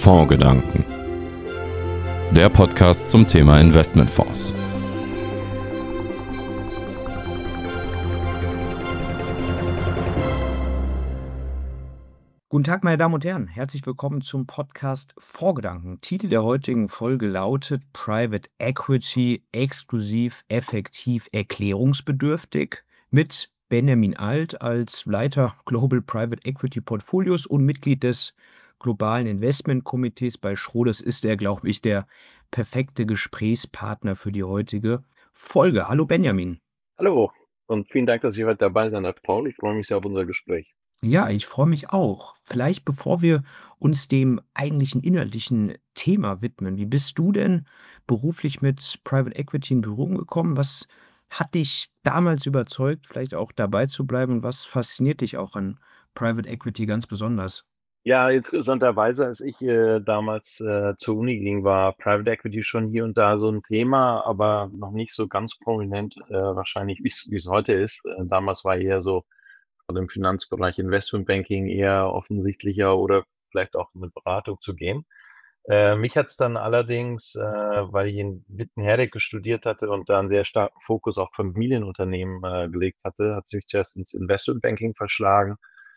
Fondsgedanken. Der Podcast zum Thema Investmentfonds. Guten Tag, meine Damen und Herren. Herzlich willkommen zum Podcast Fondsgedanken. Titel der heutigen Folge lautet Private Equity exklusiv, effektiv, erklärungsbedürftig mit Benjamin Alt als Leiter Global Private Equity Portfolios und Mitglied des globalen Investmentkomitees bei Schroders ist er, glaube ich, der perfekte Gesprächspartner für die heutige Folge. Hallo Benjamin. Hallo und vielen Dank, dass ich heute dabei sein darf, Paul. Ich freue mich sehr auf unser Gespräch. Ja, ich freue mich auch. Vielleicht bevor wir uns dem eigentlichen inhaltlichen Thema widmen, wie bist du denn beruflich mit Private Equity in Berührung gekommen? Was hat dich damals überzeugt, vielleicht auch dabei zu bleiben und was fasziniert dich auch an Private Equity ganz besonders? Ja, interessanterweise, als ich damals zur Uni ging, war Private Equity schon hier und da so ein Thema, aber noch nicht so ganz prominent, wahrscheinlich, wie es heute ist. Damals war eher so gerade im Finanzbereich Investmentbanking eher offensichtlicher oder vielleicht auch mit Beratung zu gehen. Mich hat's dann allerdings, weil ich in Wittenherdecke studiert hatte und da 'n sehr starken Fokus auf Familienunternehmen gelegt hatte, hat's mich zuerst ins Investmentbanking verschlagen,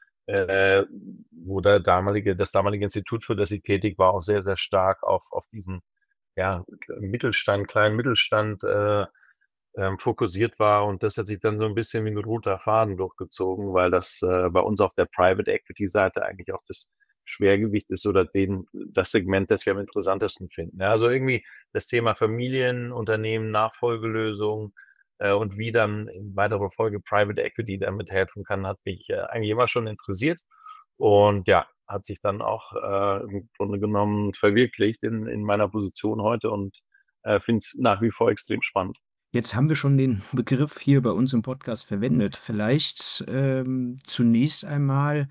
äh, wo das damalige Institut, für das ich tätig war, auch sehr, sehr stark auf diesen, ja, kleinen Mittelstand, fokussiert war. Und das hat sich dann so 'n bisschen wie 'n roter Faden durchgezogen, weil das, bei uns auf der Private Equity Seite eigentlich auch das Schwergewicht ist oder das Segment, das wir am interessantesten finden. Ja, also irgendwie das Thema Familienunternehmen, Nachfolgelösungen, und wie dann in weiterer Folge Private Equity damit helfen kann, hat mich, eigentlich immer schon interessiert und ja, hat sich dann auch, im Grunde genommen verwirklicht in meiner Position heute und, finde es nach wie vor extrem spannend. Jetzt haben wir schon den Begriff hier bei uns im Podcast verwendet. Vielleicht zunächst einmal,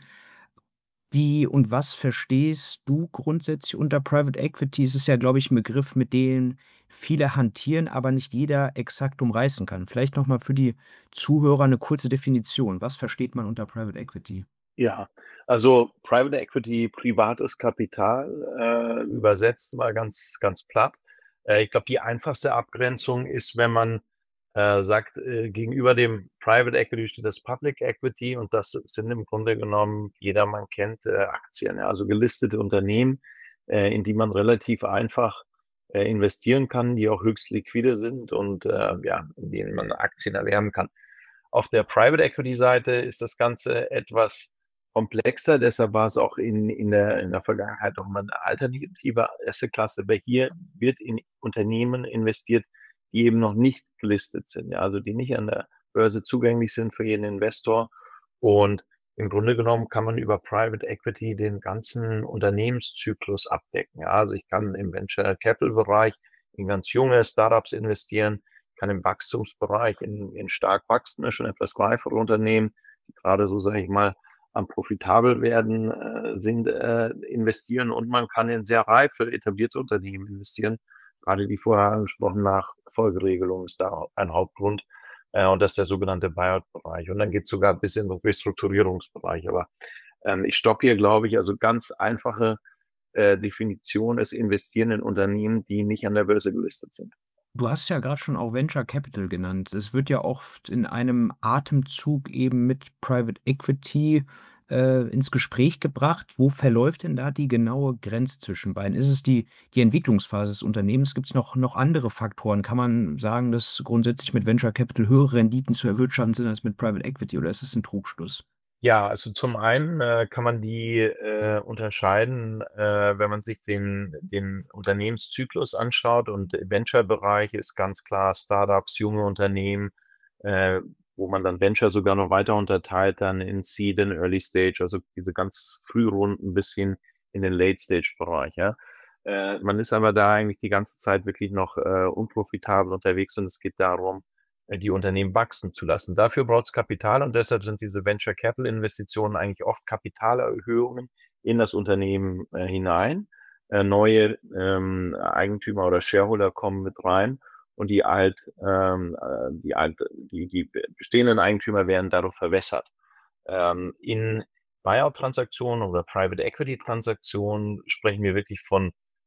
wie und was verstehst du grundsätzlich unter Private Equity? Es ist ja, glaube ich, 'n Begriff, mit dem viele hantieren, aber nicht jeder exakt umreißen kann. Vielleicht noch mal für die Zuhörer eine kurze Definition. Was versteht man unter Private Equity? Ja, also Private Equity, privates Kapital, übersetzt mal ganz, ganz platt. Ich glaube, die einfachste Abgrenzung ist, wenn man, sagt, gegenüber dem Private Equity steht das Public Equity und das sind im Grunde genommen, jedermann kennt, Aktien, ja, also gelistete Unternehmen, in die man relativ einfach, investieren kann, die auch höchst liquide sind und, ja, in denen man Aktien erwerben kann. Auf der Private Equity Seite ist das Ganze etwas komplexer, deshalb war es auch in der Vergangenheit auch mal 'ne alternative Assetklasse, aber hier wird in Unternehmen investiert, die eben noch nicht gelistet sind, ja, also die nicht an der Börse zugänglich sind für jeden Investor. Und im Grunde genommen kann man über Private Equity den ganzen Unternehmenszyklus abdecken, ja. Also, ich kann im Venture Capital Bereich in ganz junge Startups investieren, kann im Wachstumsbereich in stark wachsende, schon etwas reifere Unternehmen, die grade so, sage ich mal, am profitabel werden, sind, investieren und man kann in sehr reife, etablierte Unternehmen investieren. Grade die vorher angesprochene Nachfolgeregelung ist da ein Hauptgrund, und das ist der sogenannte Buyout-Bereich. Und dann geht's sogar bis in den Restrukturierungsbereich. Aber, ich stoppe hier, glaube ich. Also, ganz einfache, Definition ist Investieren in Unternehmen, die nicht an der Börse gelistet sind. Du hast ja gerade schon auch Venture Capital genannt. Es wird ja oft in einem Atemzug eben mit Private Equity, ins Gespräch gebracht. Wo verläuft denn da die genaue Grenze zwischen beiden? Ist es die Entwicklungsphase des Unternehmens? Gibt es noch andere Faktoren? Kann man sagen, dass grundsätzlich mit Venture Capital höhere Renditen zu erwirtschaften sind als mit Private Equity oder ist es ein Trugschluss? Ja, also zum einen, kann man die, unterscheiden, wenn man sich den Unternehmenszyklus anschaut und Venture-Bereich ist ganz klar Startups, junge Unternehmen, äh, wo man dann Venture sogar noch weiter unterteilt dann in Seed und Early Stage, also diese ganz Frührunden bis hin in den Late-Stage-Bereich, ja. Man ist aber da eigentlich die ganze Zeit wirklich noch, unprofitabel unterwegs und es geht darum, die Unternehmen wachsen zu lassen. Dafür braucht's Kapital und deshalb sind diese Venture Capital Investitionen eigentlich oft Kapitalerhöhungen in das Unternehmen, hinein. Neue, Eigentümer oder Shareholder kommen mit rein und die bestehenden Eigentümer werden dadurch verwässert. In Buyout-Transaktionen oder Private Equity-Transaktionen sprechen wir wirklich von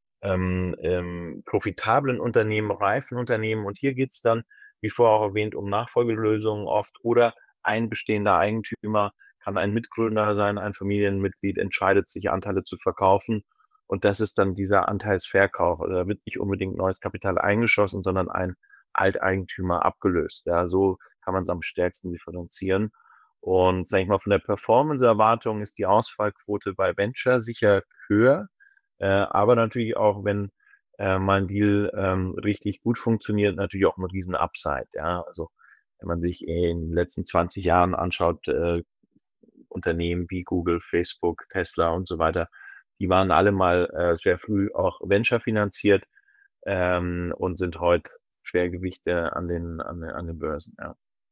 profitablen Unternehmen, reifen Unternehmen. Und hier geht es dann, wie vorher auch erwähnt, um Nachfolgelösungen oft oder ein bestehender Eigentümer kann ein Mitgründer sein, ein Familienmitglied entscheidet sich, Anteile zu verkaufen. Und das ist dann dieser Anteilsverkauf. Also da wird nicht unbedingt neues Kapital eingeschossen, sondern ein Alteigentümer abgelöst. Ja, so kann man es am stärksten differenzieren. Und sage ich mal, von der Performance-Erwartung ist die Ausfallquote bei Venture sicher höher. Aber natürlich auch, wenn mal 'n Deal richtig gut funktioniert, natürlich auch 'n riesen Upside, ja. Also, wenn man sich in den letzten 20 Jahren anschaut, Unternehmen wie Google, Facebook, Tesla und so weiter, die waren alle mal sehr früh auch Venture finanziert, und sind heute Schwergewichte an den Börsen, ja.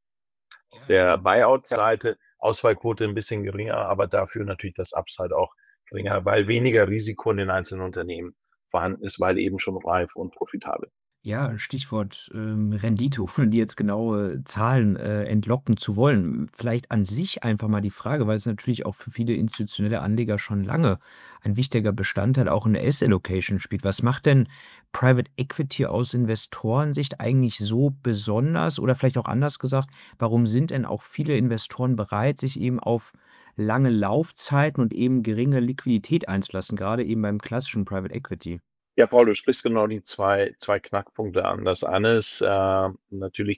Auf Ja, der Buyout-Seite Ausfallquote 'n bisschen geringer, aber dafür natürlich das Upside auch geringer, weil weniger Risiko in den einzelnen Unternehmen vorhanden ist, weil eben schon reif und profitabel. Ja, Stichwort, Rendite, ohne die jetzt genaue Zahlen, entlocken zu wollen. Vielleicht an sich einfach mal die Frage, weil es natürlich auch für viele institutionelle Anleger schon lange ein wichtiger Bestandteil auch in der Asset Allocation spielt. Was macht denn Private Equity aus Investorensicht eigentlich so besonders? Oder vielleicht auch anders gesagt, warum sind denn auch viele Investoren bereit, sich eben auf lange Laufzeiten und eben geringe Liquidität einzulassen, gerade eben beim klassischen Private Equity? Ja, Paul, du sprichst genau die zwei Knackpunkte an. Das eine ist, natürlich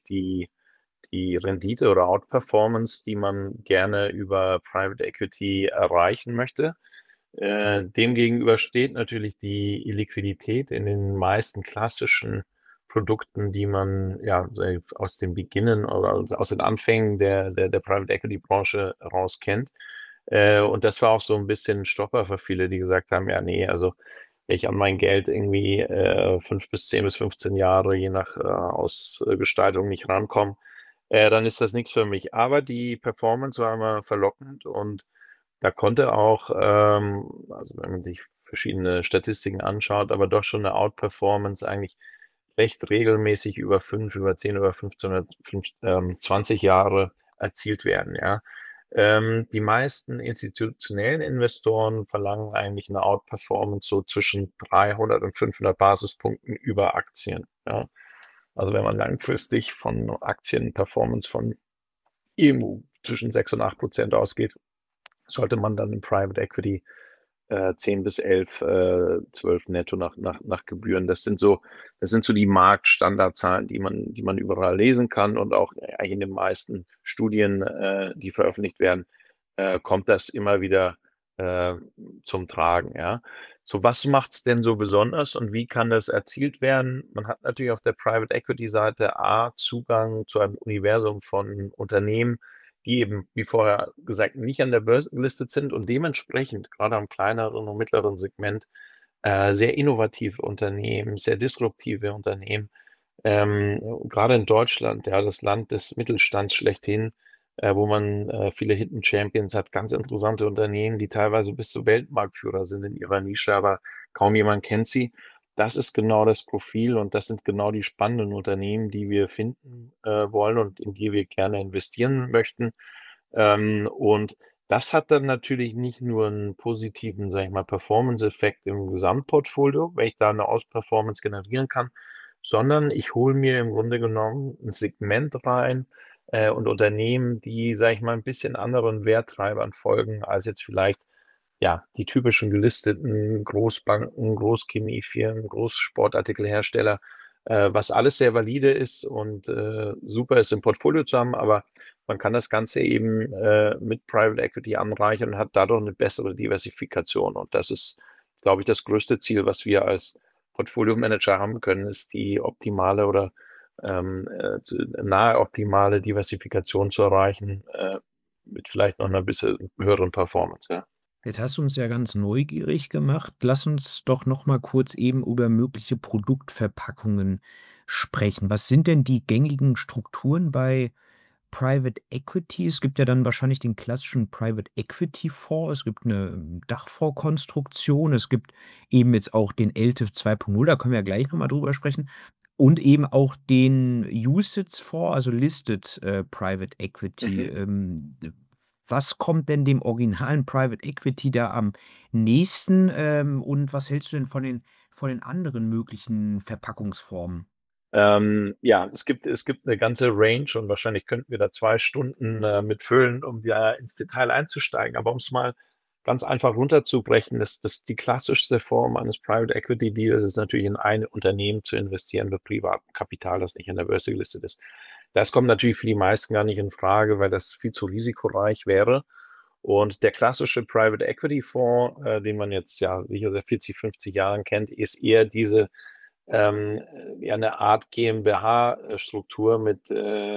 die Rendite oder Outperformance, die man gerne über Private Equity erreichen möchte. Demgegenüber steht natürlich die Illiquidität in den meisten klassischen Produkten, die man, ja, aus den Beginnen oder aus den Anfängen der Private Equity Branche raus kennt. Und das war auch so ein bisschen 'n Stopper für viele, die gesagt haben: „Ja, nee, also wenn ich an mein Geld irgendwie 5 bis 10 bis 15 Jahre, je nach Ausgestaltung nicht rankomme, dann ist das nichts für mich.“ Aber die Performance war immer verlockend und da konnte auch, also wenn man sich verschiedene Statistiken anschaut, aber doch schon 'ne Outperformance eigentlich recht regelmäßig über 5, über 10, über 15 oder 20 Jahre erzielt werden, ja. Die meisten institutionellen Investoren verlangen eigentlich 'ne Outperformance so zwischen 300 und 500 Basispunkten über Aktien, ja. Also, wenn man langfristig von Aktienperformance von irgendwo zwischen 6 und 8% ausgeht, sollte man dann im Private Equity 10 bis 11, 12 netto nach Gebühren. Das sind so die Marktstandardzahlen, die man überall lesen kann und auch eigentlich in den meisten Studien, die veröffentlicht werden, kommt das immer wieder äh, zum Tragen, ja. So, was macht's denn so besonders und wie kann das erzielt werden? Man hat natürlich auf der Private Equity Seite Zugang zu einem Universum von Unternehmen, die eben, wie vorher gesagt, nicht an der Börse gelistet sind und dementsprechend gerade am kleineren und mittleren Segment, sehr innovative Unternehmen, sehr disruptive Unternehmen. Grade in Deutschland, ja, das Land des Mittelstands schlechthin, wo man, viele Hidden Champions hat, ganz interessante Unternehmen, die teilweise bis zu Weltmarktführer sind in ihrer Nische, aber kaum jemand kennt sie. Das ist genau das Profil und das sind genau die spannenden Unternehmen, die wir finden, wollen und in die wir gerne investieren möchten. Und das hat dann natürlich nicht nur 'n positiven, sage ich mal, Performance-Effekt im Gesamtportfolio, wenn ich da 'ne Outperformance generieren kann, sondern ich hole mir im Grunde genommen 'n Segment rein, und Unternehmen, die, sage ich mal, 'n bisschen anderen Werttreibern folgen als jetzt vielleicht, ja, die typischen gelisteten Großbanken, Großchemiefirmen, Großsportartikelhersteller, was alles sehr valide ist und, super ist im Portfolio zu haben, aber man kann das Ganze eben, mit Private Equity anreichern und hat dadurch 'ne bessere Diversifikation. Und das ist, glaube ich, das größte Ziel, was wir als Portfolio-Manager haben können, ist die optimale oder, nahe optimale Diversifikation zu erreichen, mit vielleicht noch 'ner bisschen höheren Performance, ja. Jetzt hast du uns ja ganz neugierig gemacht. Lass uns doch noch mal kurz eben über mögliche Produktverpackungen sprechen. Was sind denn die gängigen Strukturen bei Private Equity? Es gibt ja dann wahrscheinlich den klassischen Private Equity Fonds. Es gibt eine Dachfondskonstruktion. Es gibt eben jetzt auch den ELTIF 2.0, da können wir ja gleich noch mal drüber sprechen. Und eben auch den UCITS Fonds, also Listed, Private Equity. Mhm. Was kommt denn dem originalen Private Equity da am nächsten, und was hältst du denn von den anderen möglichen Verpackungsformen? Ja, es gibt eine ganze Range und wahrscheinlich könnten wir da 2 Stunden, mit füllen, um da ins Detail einzusteigen. Aber um es mal ganz einfach runterzubrechen, die klassischste Form eines Private Equity Deals ist natürlich in ein Unternehmen zu investieren mit privatem Kapital, das nicht an der Börse gelistet ist. Das kommt natürlich für die meisten gar nicht in Frage, weil das viel zu risikoreich wäre. Und der klassische Private Equity Fonds, den man jetzt ja sicher seit 40, 50 Jahren kennt, ist eher diese ähm, ja, eine Art GmbH-Struktur mit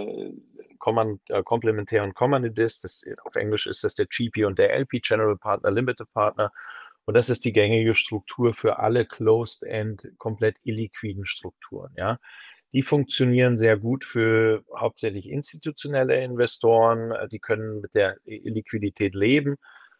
komplementären Commodities. Auf Englisch ist das der GP und der LP, General Partner, Limited Partner. Und das ist die gängige Struktur für alle Closed-End, komplett illiquiden Strukturen. Ja. Die funktionieren sehr gut für hauptsächlich institutionelle Investoren. Die können mit der Liquidität leben.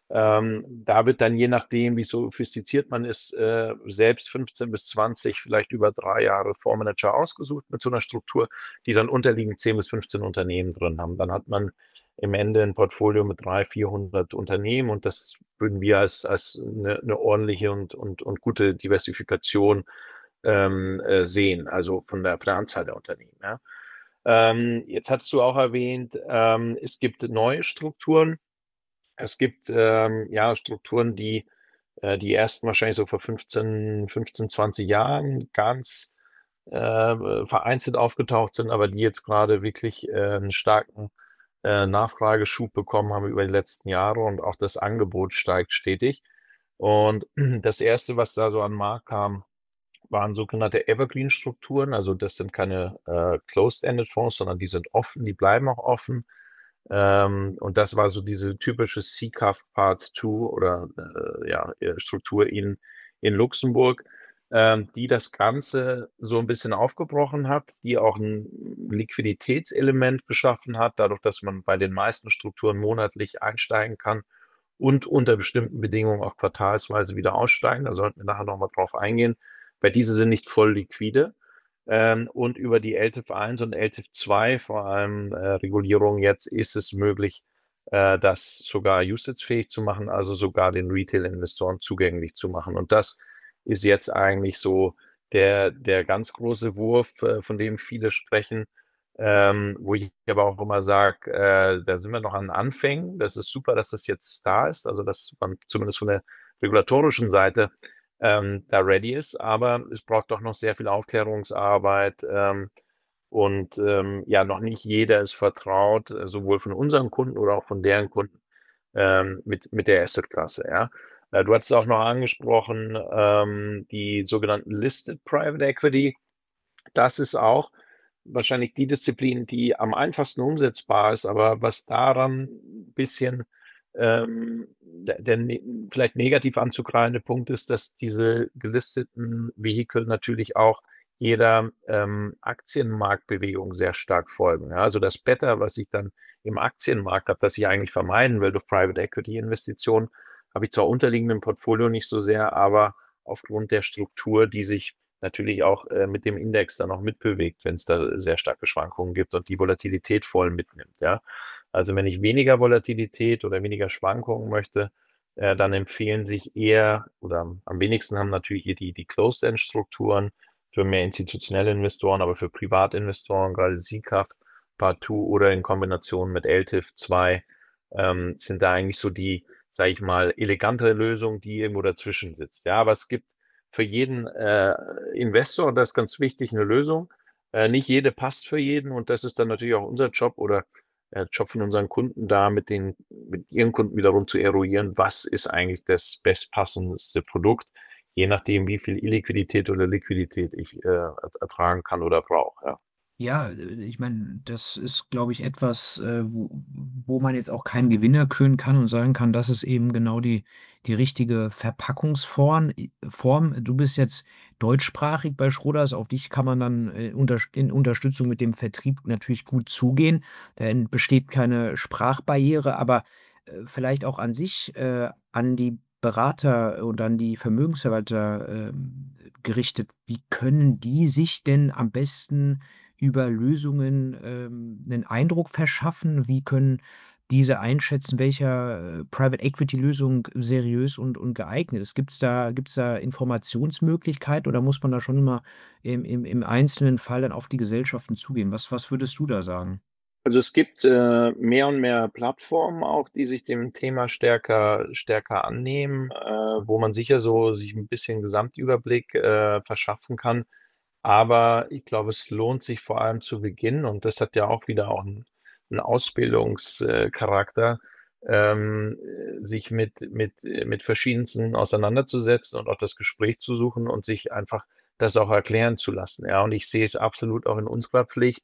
Da wird dann je nachdem, wie sophistiziert man ist, selbst 15 bis 20, vielleicht über 3 Jahre Fondsmanager ausgesucht mit so einer Struktur, die dann unterliegend 10 bis 15 Unternehmen drin haben. Dann hat man im Ende ein Portfolio mit 300, 400 Unternehmen und das würden wir als eine ordentliche und gute Diversifikation sehen, also von der Anzahl der Unternehmen. Ja. Jetzt hattest du auch erwähnt, es gibt neue Strukturen. Es gibt ja Strukturen, die erst wahrscheinlich so vor 15, 20 Jahren ganz vereinzelt aufgetaucht sind, aber die jetzt gerade wirklich einen starken Nachfrageschub bekommen haben über die letzten Jahre und auch das Angebot steigt stetig. Und das Erste, was da so an den Markt kam, waren sogenannte Evergreen-Strukturen. Also das sind keine Closed-Ended Fonds, sondern die sind offen, die bleiben auch offen. Und das war so diese typische CCAF Part 2 oder ja, Struktur in Luxemburg, die das Ganze so ein bisschen aufgebrochen hat, die auch ein Liquiditätselement geschaffen hat, dadurch, dass man bei den meisten Strukturen monatlich einsteigen kann und unter bestimmten Bedingungen auch quartalsweise wieder aussteigen. Da sollten wir nachher noch mal drauf eingehen, weil diese sind nicht voll liquide. Und über die LTIF 1 und LTIF 2, vor allem Regulierung jetzt, ist es möglich, das sogar usage-fähig zu machen, also sogar den Retail-Investoren zugänglich zu machen. Und das ist jetzt eigentlich so der ganz große Wurf, von dem viele sprechen, wo ich aber auch immer sage, da sind wir noch an Anfängen. Das ist super, dass das jetzt da ist, also dass man zumindest von der regulatorischen Seite da ready ist, aber es braucht doch noch sehr viel Aufklärungsarbeit und ja, noch nicht jeder ist vertraut, sowohl von unseren Kunden oder auch von deren Kunden mit der Asset-Klasse. Ja. Du hattest auch noch angesprochen, die sogenannten Listed Private Equity. Das ist auch wahrscheinlich die Disziplin, die am einfachsten umsetzbar ist, aber was daran ein bisschen der vielleicht negativ anzugreifende Punkt ist, dass diese gelisteten Vehikel natürlich auch jeder Aktienmarktbewegung sehr stark folgen. Ja, also das Beta, was ich dann im Aktienmarkt habe, das ich eigentlich vermeiden will durch Private Equity Investitionen, habe ich zwar unterliegend im Portfolio nicht so sehr, aber aufgrund der Struktur, die sich natürlich auch mit dem Index dann auch mitbewegt, wenn es da sehr starke Schwankungen gibt und die Volatilität voll mitnimmt. Ja. Also wenn ich weniger Volatilität oder weniger Schwankungen möchte, dann empfehlen sich eher oder am wenigsten haben natürlich hier die Closed-End-Strukturen für mehr institutionelle Investoren, aber für Privatinvestoren, gerade SICAV, Part 2 oder in Kombination mit LTIF 2 sind da eigentlich so die, sage ich mal, elegante Lösung, die irgendwo dazwischen sitzt. Ja, aber es gibt für jeden Investor, und das ist ganz wichtig, eine Lösung. Nicht jede passt für jeden und das ist dann natürlich auch unser Job oder Job von unseren Kunden da, mit ihren Kunden wiederum zu eruieren, was ist eigentlich das bestpassendste Produkt, je nachdem, wie viel Illiquidität oder Liquidität ich ertragen kann oder brauche. Ja. Ja, ich meine, das ist, glaube ich, etwas, wo man jetzt auch keinen Gewinner küren kann und sagen kann, das ist eben genau die richtige Form. Du bist jetzt deutschsprachig bei Schroders, auf dich kann man dann, in Unterstützung mit dem Vertrieb natürlich gut zugehen. Da besteht keine Sprachbarriere, aber, vielleicht auch an sich, an die Berater und an die Vermögensverwalter, gerichtet. Wie können die sich denn am besten über Lösungen, 'nen Eindruck verschaffen? Wie können diese einschätzen, welcher Private Equity Lösung seriös und geeignet ist? Gibt's da Informationsmöglichkeiten oder muss man da schon immer im einzelnen Fall dann auf die Gesellschaften zugehen? Was würdest du da sagen? Also, es gibt, mehr und mehr Plattformen auch, die sich dem Thema stärker annehmen, wo man sicher so sich ein bisschen Gesamtüberblick, verschaffen kann. Aber ich glaube, es lohnt sich vor allem zu Beginn und das hat ja auch wieder auch 'n Ausbildungscharakter, sich mit Verschiedensten auseinanderzusetzen und auch das Gespräch zu suchen und sich einfach das auch erklären zu lassen, ja? Und ich sehe es absolut auch in unserer Pflicht,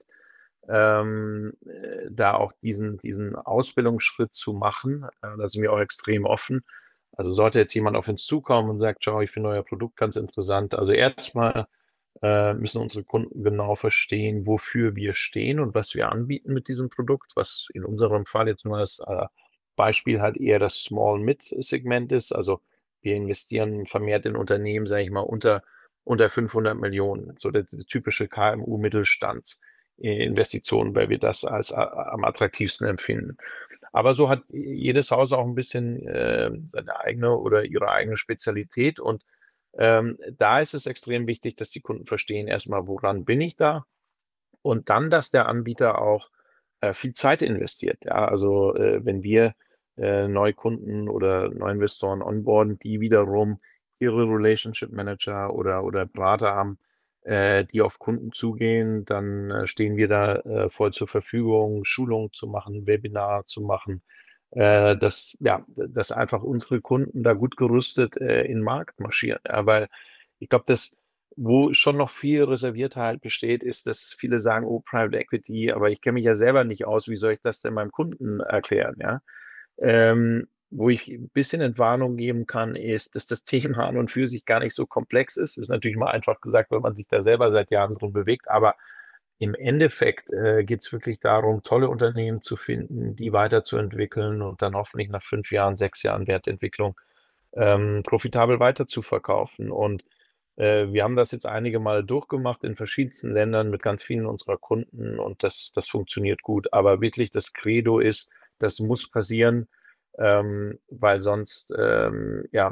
da auch diesen Ausbildungsschritt zu machen. Da sind wir auch extrem offen. Also, sollte jetzt jemand auf uns zukommen und sagt: „Schau, ich finde euer Produkt ganz interessant.“ Also, erstmal müssen unsere Kunden genau verstehen, wofür wir stehen und was wir anbieten mit diesem Produkt, was in unserem Fall jetzt nur als, Beispiel halt eher das Small-Mid-Segment ist. Also, wir investieren vermehrt in Unternehmen, sage ich mal, unter 500 Millionen, so der typische KMU-Mittelstands Investitionen, weil wir das als am attraktivsten empfinden. Aber so hat jedes Haus auch ein bisschen, seine eigene oder ihre eigene Spezialität und, da ist es extrem wichtig, dass die Kunden verstehen erstmal, woran bin ich da? Und dann, dass der Anbieter auch, viel Zeit investiert, ja? Also, wenn wir, Neukunden oder Neuinvestoren onboarden, die wiederum ihre Relationship Manager oder Berater haben, die auf Kunden zugehen, dann, stehen wir da, voll zur Verfügung, Schulungen zu machen, Webinar zu machen, dass einfach unsere Kunden da gut gerüstet, in 'n Markt marschieren, ja? Weil ich glaube, wo schon noch viel Reserviertheit besteht, ist, dass viele sagen: „Oh, Private Equity, aber ich kenne mich ja selber nicht aus. Wie soll ich das denn meinem Kunden erklären?“ Ja? Wo ich 'n bisschen Entwarnung geben kann, ist, dass das Thema an und für sich gar nicht so komplex ist. Ist natürlich mal einfach gesagt, wenn man sich da selber seit Jahren drum bewegt, aber im Endeffekt, geht es wirklich darum, tolle Unternehmen zu finden, die weiterzuentwickeln und dann hoffentlich nach 5 Jahren, 6 Jahren Wertentwicklung profitabel weiterzuverkaufen. Und, wir haben das jetzt einige Mal durchgemacht in verschiedensten Ländern mit ganz vielen unserer Kunden und das funktioniert gut. Aber wirklich das Credo ist, das muss passieren, weil sonst, ja,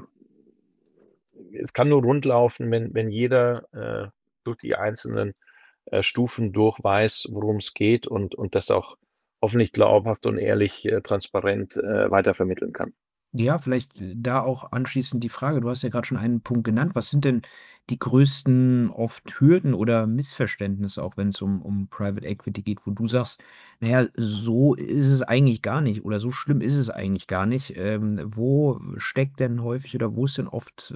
es kann nur rund laufen, wenn jeder, durch die einzelnen, Stufen durch weiß, worum es geht und das auch hoffentlich glaubhaft und ehrlich, transparent, weitervermitteln kann. Ja, vielleicht, da auch anschließend die Frage, du hast ja gerade schon einen Punkt genannt. Was sind denn die größten oft Hürden oder Missverständnisse, auch wenn es um Private Equity geht, wo du sagst: „Na ja, so ist es eigentlich gar nicht oder so schlimm ist es eigentlich gar nicht.“ Wo steckt denn häufig oder wo ist denn oft,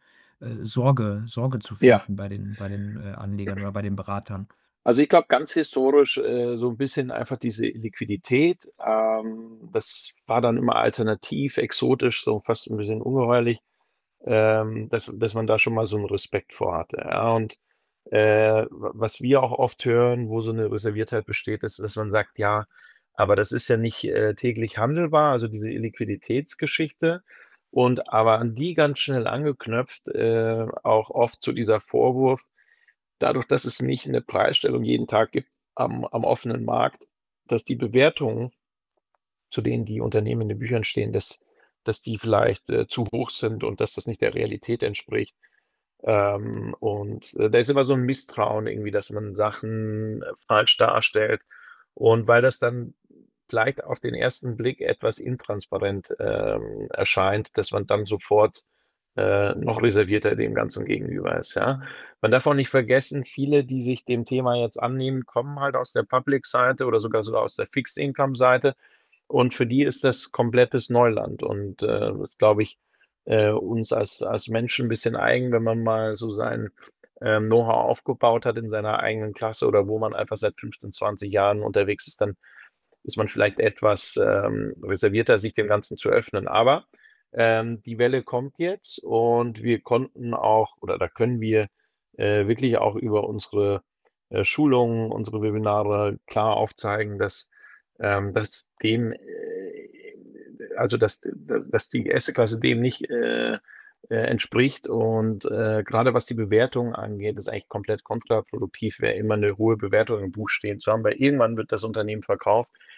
Sorge zu Ja. finden bei den Anlegern oder bei den Beratern? Also, ich glaube, ganz historisch, so ein bisschen einfach diese Liquidität. Das war dann immer alternativ, exotisch, so fast ein bisschen ungeheuerlich, dass man da schon mal so 'n Respekt vor hatte, ja. Und, was wir auch oft hören, wo so eine Reserviertheit besteht, ist, dass man sagt: „Ja, aber das ist ja nicht, täglich handelbar“, also diese Illiquiditätsgeschichte. Und aber an die ganz schnell angeknöpft, auch oft so dieser Vorwurf, dadurch, dass es nicht 'ne Preisstellung jeden Tag gibt am offenen Markt, dass die Bewertungen, zu denen die Unternehmen in den Büchern stehen, dass die vielleicht, zu hoch sind und dass das nicht der Realität entspricht. Da ist immer so 'n Misstrauen irgendwie, dass man Sachen, falsch darstellt. Und weil das dann vielleicht auf den ersten Blick etwas intransparent, erscheint, dass man dann sofort, noch reservierter dem Ganzen gegenüber ist, ja. Man darf auch nicht vergessen, viele, die sich dem Thema jetzt annehmen, kommen halt aus der Public-Seite oder sogar aus der Fixed-Income-Seite und für die ist das komplettes Neuland und, das glaube ich, uns als Menschen 'n bisschen eigen, wenn man mal so sein, Know-how aufgebaut hat in seiner eigenen Klasse oder wo man einfach seit 15, 20 Jahren unterwegs ist, dann ist man vielleicht etwas, reservierter, sich dem Ganzen zu öffnen. Aber, die Welle kommt jetzt und wir konnten auch oder da können wir, wirklich auch über unsere, Schulungen, unsere Webinare klar aufzeigen, dass dem, also dass die Assetklasse dem nicht, entspricht und, grade was die Bewertung angeht, ist eigentlich komplett kontraproduktiv, wäre immer 'ne hohe Bewertung im Buch stehen zu haben, weil irgendwann wird das Unternehmen verkauft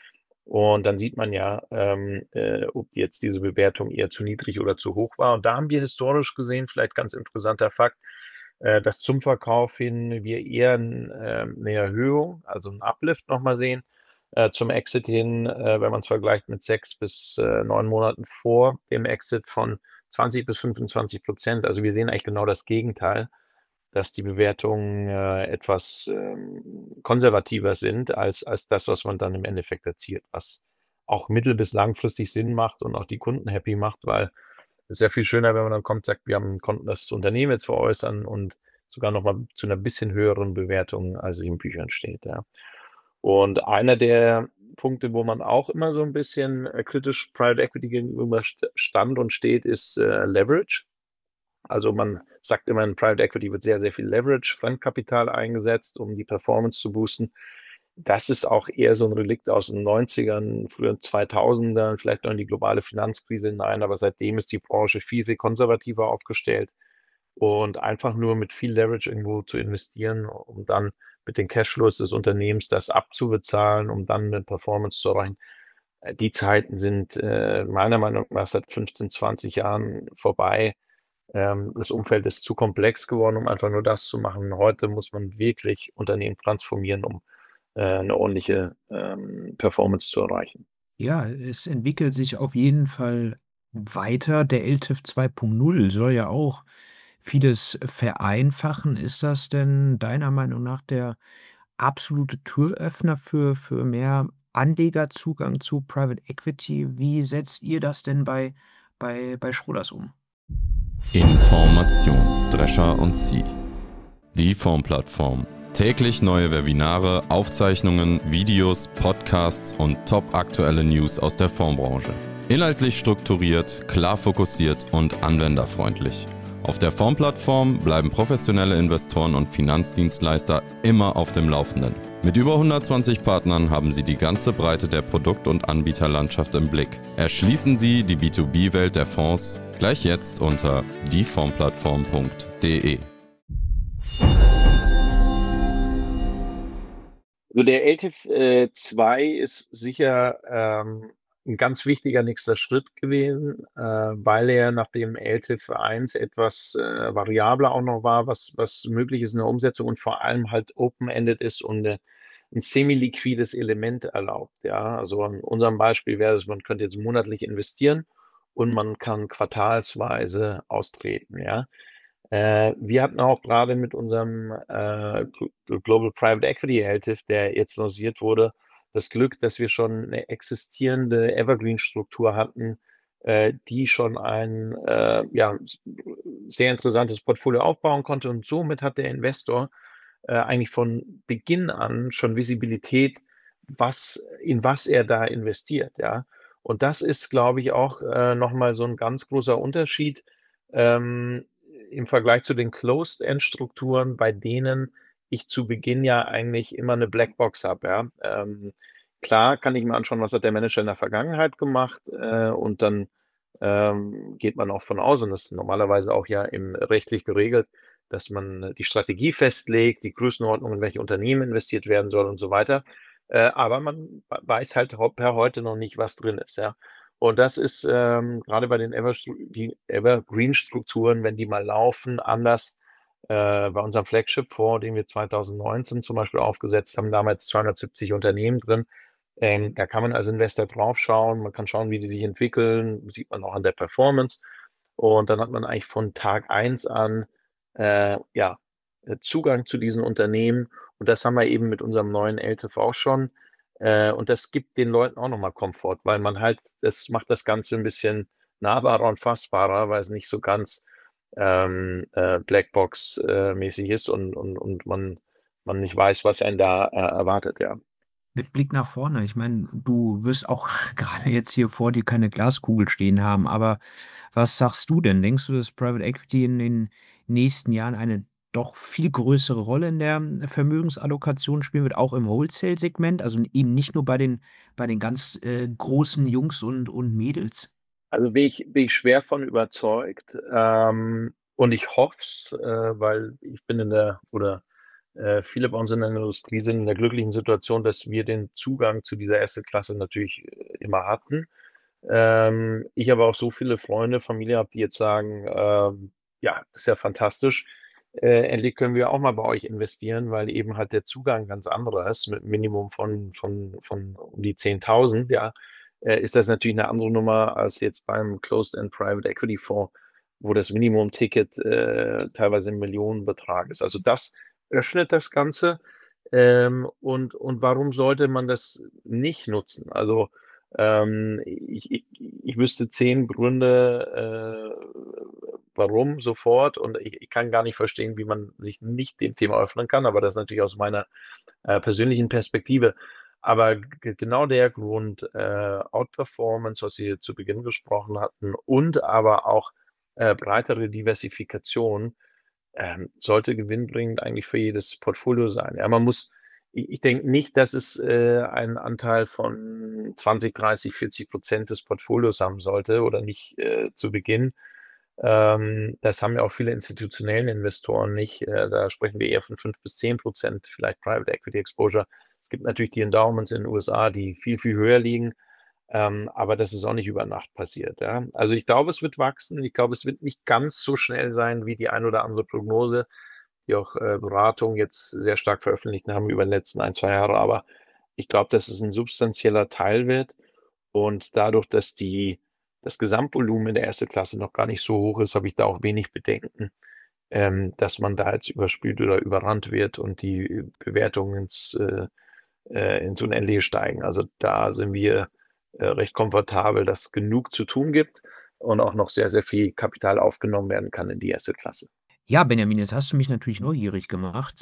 Und dann sieht man ja, ob jetzt diese Bewertung eher zu niedrig oder zu hoch war. Und da haben wir historisch gesehen, vielleicht ganz interessanter Fakt, dass zum Verkauf hin wir eher 'ne Erhöhung, also 'n Uplift noch mal sehen, zum Exit hin, wenn man's vergleicht mit 6 bis 9 Monaten vor dem Exit von 20 bis 25%. Also, wir sehen eigentlich genau das Gegenteil, dass die Bewertungen, etwas, konservativer sind als das, was man dann im Endeffekt erzielt, was auch mittel bis langfristig Sinn macht und auch die Kunden happy macht, weil es ist ja viel schöner, wenn man dann kommt, sagt: „Wir konnten das Unternehmen jetzt veräußern und sogar noch mal zu 'ner bisschen höheren Bewertung, als in Büchern steht“, ja. Und einer der Punkte, wo man auch immer so 'n bisschen, kritisch Private Equity gegenüber stand und steht, ist, Leverage. Also, man sagt immer, in Private Equity wird sehr, sehr viel Leverage, Fremdkapital eingesetzt, um die Performance zu boosten. Das ist auch eher so 'n Relikt aus den 90ern, frühen 2000ern, vielleicht noch in die globale Finanzkrise hinein, aber seitdem ist die Branche viel, viel konservativer aufgestellt und einfach nur mit viel Leverage irgendwo zu investieren, um dann mit den Cashflows des Unternehmens das abzubezahlen, um dann 'ne Performance zu erreichen. Die Zeiten sind, meiner Meinung nach seit 15, 20 Jahren vorbei. Das Umfeld ist zu komplex geworden, um einfach nur das zu machen. Heute muss man wirklich Unternehmen transformieren, um, 'ne ordentliche, Performance zu erreichen. Ja, es entwickelt sich auf jeden Fall weiter. Der LTIF 2.0 soll ja auch vieles vereinfachen. Ist das denn deiner Meinung nach der absolute Türöffner für mehr Anlegerzugang zu Private Equity? Wie setzt ihr das denn bei Schroders um? Information, Drescher und Sie. Die Fondsplattform. Täglich neue Webinare, Aufzeichnungen, Videos, Podcasts und top-aktuelle News aus der Fondsbranche. Inhaltlich strukturiert, klar fokussiert und anwenderfreundlich. Auf der Fondsplattform bleiben professionelle Investoren und Finanzdienstleister immer auf dem Laufenden. Mit über 120 Partnern haben Sie die ganze Breite der Produkt- und Anbieterlandschaft im Blick. Erschließen Sie die B2B-Welt der Fonds gleich jetzt unter diefondsplattform.de. Also, der LTIF, 2 ist sicher, 'n ganz wichtiger nächster Schritt gewesen, weil er nach dem LTIF 1 etwas, variabler auch noch war, was möglich ist in der Umsetzung und vor allem halt open-ended ist und 'n semiliquides Element erlaubt, ja? Also, in unserem Beispiel wäre es, man könnte jetzt monatlich investieren und man kann quartalsweise austreten, ja? Wir hatten auch gerade mit unserem, Global Private Equity LTIF, der jetzt lanciert wurde, das Glück, dass wir schon 'ne existierende Evergreen-Struktur hatten, die schon ein, ja, sehr interessantes Portfolio aufbauen konnte und somit hat der Investor, eigentlich von Beginn an schon Visibilität, in was er da investiert, ja? Und das ist, glaube ich, auch, noch mal so 'n ganz großer Unterschied, ähm, im Vergleich zu den Closed-End-Strukturen, bei denen ich zu Beginn ja eigentlich immer 'ne Blackbox habe, ja? Klar kann ich mir anschauen, was hat der Manager in der Vergangenheit gemacht, und dann, geht man auch von aus und das ist normalerweise auch ja rechtlich geregelt, dass man die Strategie festlegt, die Größenordnung, in welche Unternehmen investiert werden soll und so weiter. Aber man weiß halt per heute noch nicht, was drin ist, ja? Und das ist, grade bei den die Evergreen-Strukturen, wenn die mal laufen, anders. Bei unserem Flagship-Fonds, den wir 2019 zum Beispiel aufgesetzt haben, damals 270 Unternehmen drin. Da kann man als Investor draufschauen. Man kann schauen, wie die sich entwickeln, sieht man auch an der Performance. Und dann hat man eigentlich von Tag 1 an, ja, Zugang zu diesen Unternehmen. Und das haben wir eben mit unserem neuen LTIF auch schon. Und das gibt den Leuten auch noch mal Komfort, weil man halt das macht das Ganze 'n bisschen nahbarer und fassbarer, weil es nicht so ganz, Blackbox, mäßig ist und man nicht weiß, was einen da, erwartet, ja. Mit Blick nach vorne, ich meine, du wirst auch gerade jetzt hier vor dir keine Glaskugel stehen haben, aber was sagst du denn? Denkst du, dass Private Equity in den nächsten Jahren eine doch viel größere Rolle in der Vermögensallokation spielen wird, auch im Wholesale-Segment, also eben nicht nur bei den ganz, großen Jungs und Mädels? Also, bin ich schwer von überzeugt, und ich hoffe es, weil ich bin Viele bei uns in der Industrie sind in der glücklichen Situation, dass wir den Zugang zu dieser Assetklasse natürlich immer hatten. Ich aber auch so viele Freunde, Familie habe, die jetzt sagen, ja, das ist ja fantastisch. Endlich können wir auch mal bei euch investieren, weil eben halt der Zugang ganz anderer ist, mit 'nem Minimum von um die 10.000, ja, ist das natürlich eine andere Nummer als jetzt beim Closed-End Private Equity Fonds, wo das Minimum-Ticket, teilweise 'n Millionenbetrag ist. Also, das öffnet das Ganze. Und warum sollte man das nicht nutzen? Also, ich wüsste 10 Gründe, warum sofort, und ich kann gar nicht verstehen, wie man sich nicht dem Thema öffnen kann, aber das ist natürlich aus meiner, persönlichen Perspektive. Aber genau der Grund, Outperformance, was Sie zu Beginn gesprochen hatten, und aber auch, breitere Diversifikation, sollte gewinnbringend eigentlich für jedes Portfolio sein. Ja, man muss ich denke nicht, dass es, einen Anteil von 20, 30, 40% des Portfolios haben sollte oder nicht, zu Beginn. Das haben ja auch viele institutionellen Investoren nicht. Da sprechen wir eher von 5 bis 10% vielleicht Private Equity Exposure. Es gibt natürlich die Endowments in den USA, die viel, viel höher liegen, aber das ist auch nicht über Nacht passiert, ja. Also, ich glaube, es wird wachsen. Ich glaube, es wird nicht ganz so schnell sein wie die ein oder andere Prognose, die auch, Beratungen jetzt sehr stark veröffentlicht haben über die letzten 1, 2 Jahre. Aber ich glaube, dass es ein substanzieller Teil wird, und dadurch, dass das Gesamtvolumen in der ersten Klasse noch gar nicht so hoch ist, habe ich da auch wenig Bedenken, dass man da jetzt überspült oder überrannt wird und die Bewertungen ins Unendliche steigen. Also, da sind wir, recht komfortabel, dass genug zu tun gibt und auch noch sehr, sehr viel Kapital aufgenommen werden kann in die erste Klasse. Ja, Benjamin, jetzt hast du mich natürlich neugierig gemacht.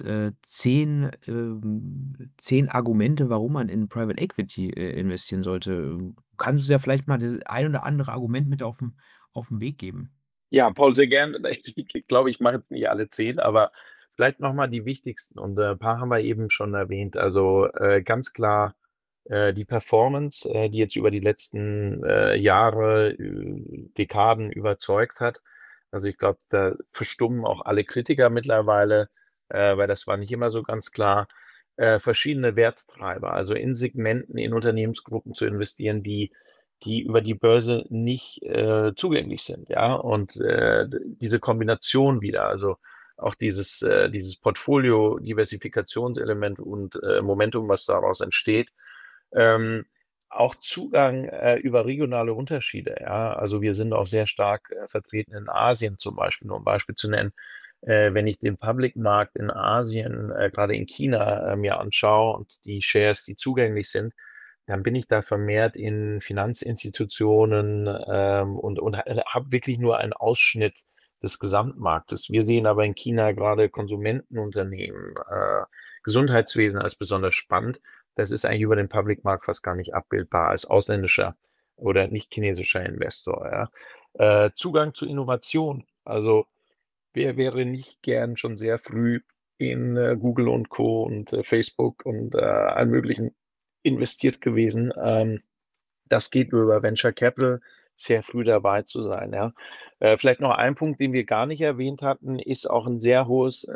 10 Argumente, warum man in Private Equity, investieren sollte. Kannst du ja vielleicht mal das ein oder andere Argument mit auf 'n Weg geben? Ja, Paul, sehr gern. Ich glaube, ich mache jetzt nicht alle 10, aber vielleicht noch mal die wichtigsten, und, ein paar haben wir eben schon erwähnt. Also, ganz klar, die Performance, die jetzt über die letzten, Jahre, Dekaden überzeugt hat. Also, ich glaube, da verstummen auch alle Kritiker mittlerweile, weil das war nicht immer so ganz klar. Verschiedene Werttreiber, also in Segmenten, in Unternehmensgruppen zu investieren, die über die Börse nicht, zugänglich sind, ja? Und, diese Kombination wieder, also auch dieses Portfolio-Diversifikationselement und, Momentum, was daraus entsteht. Ähm, Auch Zugang, über regionale Unterschiede, ja? Also, wir sind auch sehr stark, vertreten in Asien zum Beispiel, nur um 'n Beispiel zu nennen. Wenn ich den Public-Markt in Asien, grade in China, mir anschaue und die Shares, die zugänglich sind, dann bin ich da vermehrt in Finanzinstitutionen, und habe wirklich nur einen Ausschnitt des Gesamtmarktes. Wir sehen aber in China gerade Konsumentenunternehmen, Gesundheitswesen als besonders spannend. Das ist eigentlich über den Public Markt fast gar nicht abbildbar als ausländischer oder nicht chinesischer Investor, ja. Zugang zu Innovation. Also, wer wäre nicht gern schon sehr früh in, Google und Co. und, Facebook und, allem Möglichen investiert gewesen? Das geht nur über Venture Capital, sehr früh dabei zu sein, ja. Vielleicht noch ein Punkt, den wir gar nicht erwähnt hatten, ist auch ein sehr hohes,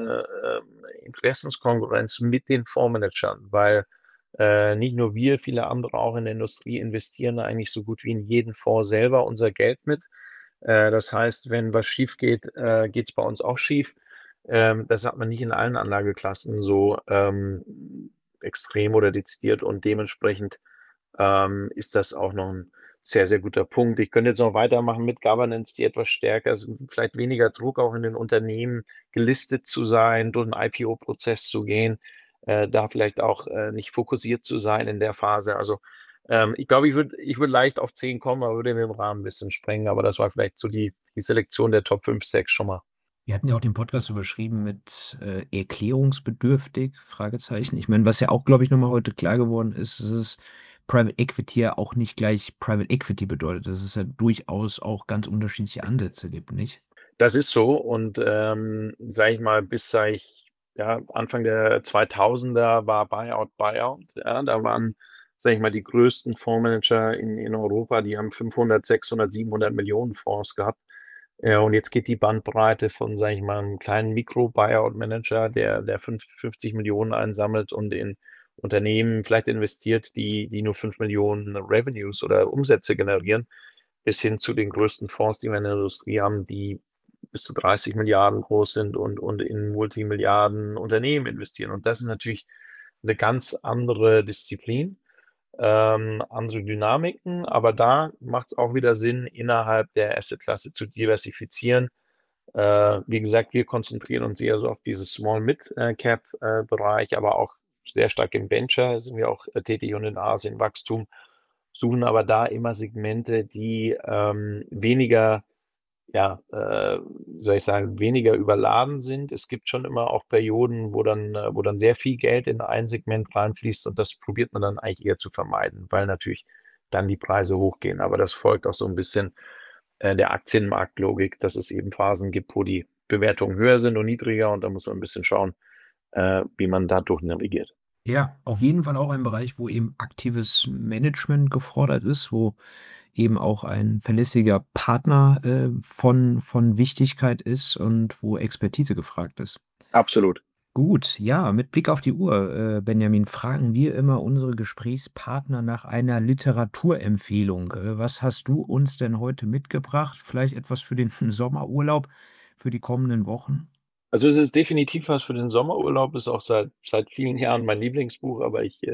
Interessenskonkurrenz mit den Fondsmanagern, weil, nicht nur wir, viele andere auch in der Industrie investieren eigentlich so gut wie in jeden Fonds selber unser Geld mit. Das heißt, wenn was schiefgeht, geht's bei uns auch schief. Das hat man nicht in allen Anlageklassen so, extrem oder dezidiert, und dementsprechend, ist das auch noch ein sehr, sehr guter Punkt. Ich könnte jetzt noch weitermachen mit Governance, die etwas stärker ist, vielleicht weniger Druck auch in den Unternehmen gelistet zu sein, durch 'n IPO-Prozess zu gehen, da vielleicht auch, nicht fokussiert zu sein in der Phase. Also, ich glaube, ich würde leicht auf 10 kommen, aber würde den Rahmen 'n bisschen sprengen, aber das war vielleicht so die Selektion der Top 5, 6 schon mal. Wir hatten ja auch den Podcast überschrieben mit, „erklärungsbedürftig?" Fragezeichen. Ich meine, was ja auch, glaube ich, noch mal heute klar geworden ist, ist es Private Equity ja auch nicht gleich Private Equity bedeutet, dass es ja durchaus auch ganz unterschiedliche Ansätze gibt, nicht? Das ist so, und, sage ich mal, bis seit ja, Anfang der 2000er war Buyout, ja. Da waren, sage ich mal, die größten Fondsmanager in Europa, die haben 500, 600, 700 Millionen Fonds gehabt. Ja, und jetzt geht die Bandbreite von, sage ich mal, 'nem kleinen Mikro-Buyout-Manager, der 50 Millionen einsammelt und in Unternehmen vielleicht investiert, die nur 5 Millionen Revenues oder Umsätze generieren, bis hin zu den größten Fonds, die wir in der Industrie haben, die bis zu 30 Milliarden groß sind und in Multimilliarden Unternehmen investieren. Und das ist natürlich eine ganz andere Disziplin, andere Dynamiken, aber da macht es auch wieder Sinn, innerhalb der Assetklasse zu diversifizieren. Wie gesagt, wir konzentrieren uns eher so auf dieses Small Mid Cap Bereich, aber auch sehr stark im Venture sind wir auch tätig und in Asien Wachstum, suchen aber da immer Segmente, die weniger, ja, wie soll ich sagen, weniger überladen sind. Es gibt schon immer auch Perioden, wo dann sehr viel Geld in ein Segment reinfließt, und das probiert man dann eigentlich eher zu vermeiden, weil natürlich dann die Preise hochgehen. Aber das folgt auch so ein bisschen der Aktienmarktlogik, dass es eben Phasen gibt, wo die Bewertungen höher sind und niedriger, und da muss man ein bisschen schauen, wie man da durchnavigiert. Ja, auf jeden Fall auch ein Bereich, wo eben aktives Management gefordert ist, wo eben auch ein verlässlicher Partner, von Wichtigkeit ist und wo Expertise gefragt ist. Absolut. Gut, ja, mit Blick auf die Uhr, Benjamin, fragen wir immer unsere Gesprächspartner nach einer Literaturempfehlung. Was hast du uns denn heute mitgebracht? Vielleicht etwas für den Sommerurlaub, für die kommenden Wochen? Also, es ist definitiv was für den Sommerurlaub, ist auch seit vielen Jahren mein Lieblingsbuch, aber ich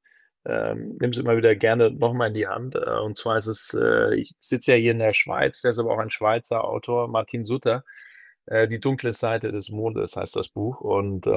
nehme es immer wieder gerne noch mal in die Hand. Und zwar ist es ich sitze ja hier in der Schweiz, der ist aber auch ein Schweizer Autor, Martin Sutter. „Die dunkle Seite des Mondes" heißt das Buch. Und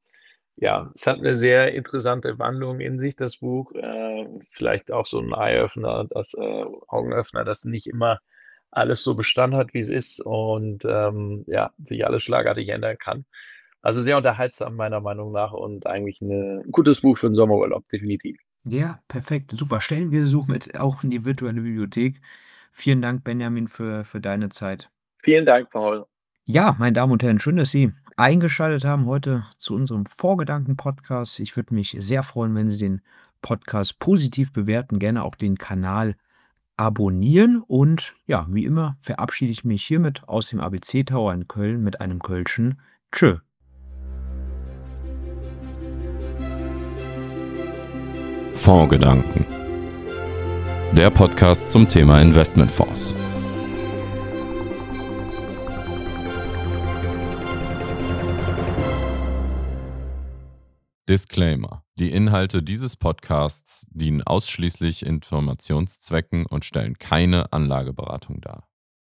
ja, es hat eine sehr interessante Wandlung in sich, das Buch. Vielleicht auch so ein Eye-Öffner, Augenöffner, dass nicht immer alles so Bestand hat, wie es ist, und ja, sich alles schlagartig ändern kann. Also, sehr unterhaltsam meiner Meinung nach und eigentlich 'n gutes Buch für den Sommerurlaub, definitiv. Ja, perfekt, super. Stellen wir somit auch in die virtuelle Bibliothek. Vielen Dank, Benjamin, für deine Zeit. Vielen Dank, Paul. Ja, meine Damen und Herren, schön, dass Sie eingeschaltet haben heute zu unserem Vorgedanken-Podcast. Ich würde mich sehr freuen, wenn Sie den Podcast positiv bewerten, gerne auch den Kanal abonnieren. Und ja, wie immer verabschiede ich mich hiermit aus dem ABC Tower in Köln mit einem Kölschen Tschö. Fondsgedanken. Der Podcast zum Thema Investmentfonds. Disclaimer: Die Inhalte dieses Podcasts dienen ausschließlich Informationszwecken und stellen keine Anlageberatung dar.